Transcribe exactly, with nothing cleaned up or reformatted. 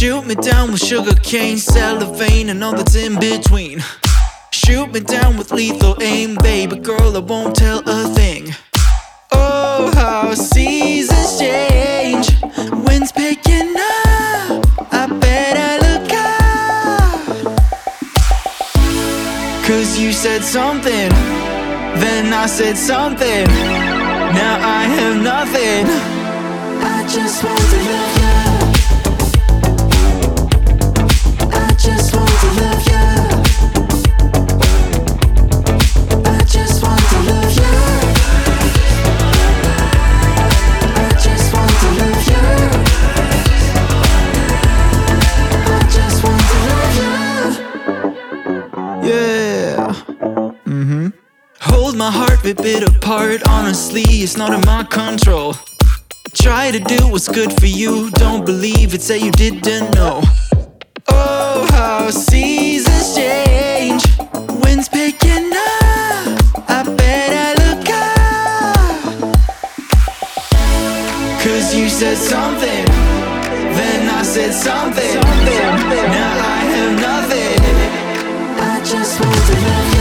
Shoot me down with sugar cane, cellophane, and all that's in between. Shoot me down with lethal aim, baby girl, I won't tell a thing. Oh, how seasons change, wind's picking up, I better look out. Cause you said something, then I said something, now I have nothing. I just want to love you, I just want to love you, I just want to love you, I just want to love you, I just want to love you. Yeah. Mm-hmm. Hold my heart, rip it apart. Honestly, it's not in my control. Try to do what's good for you. Don't believe it, say you didn't know. Oh, how seasons change, wind's picking up, I better look out. Cause you said something, then I said something, now I have nothing. I just want to love you,